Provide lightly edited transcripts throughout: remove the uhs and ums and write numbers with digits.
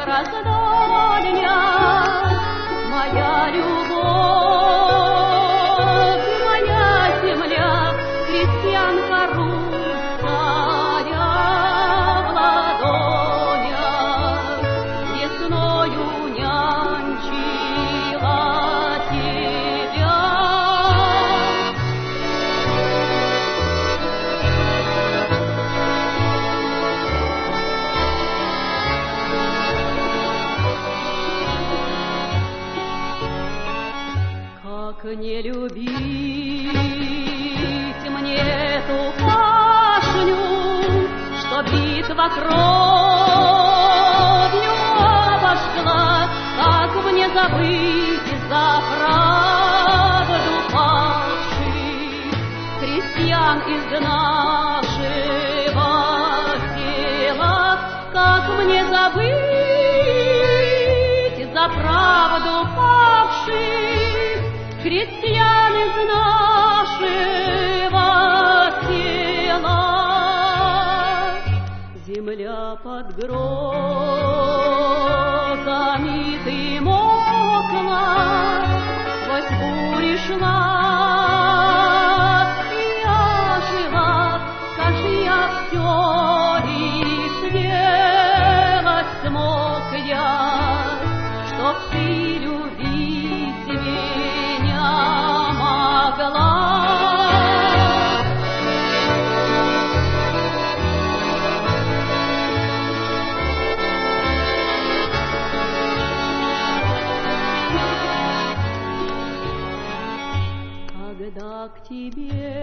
раздолья, моя любовь, моя земля, крестьянка русская в ладонях, весною нянчила тебя. Как не любить мне эту пашню, что битва кровью обожгла, как мне забыть за правду павших крестьян из нашего села, как мне забыть за правду павших крестьян из нашего села. Земля под грозами ты мокла, сквозь бури шла, и я жила, скажи, я все ли сделать смог я, чтоб ты любить меня могла. Когда к тебе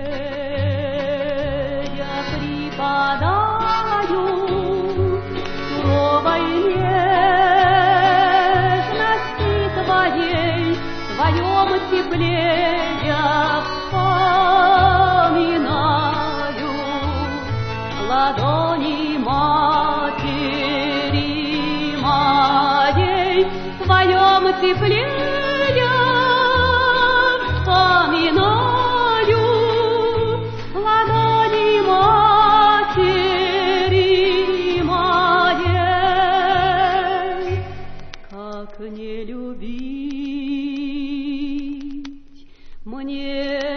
я припадаю, суровой нежности твоей, в твоем тепле я вспоминаю ладони матери моей, в твоем тепле я вспоминаю ладони матери моей. Как не любить мне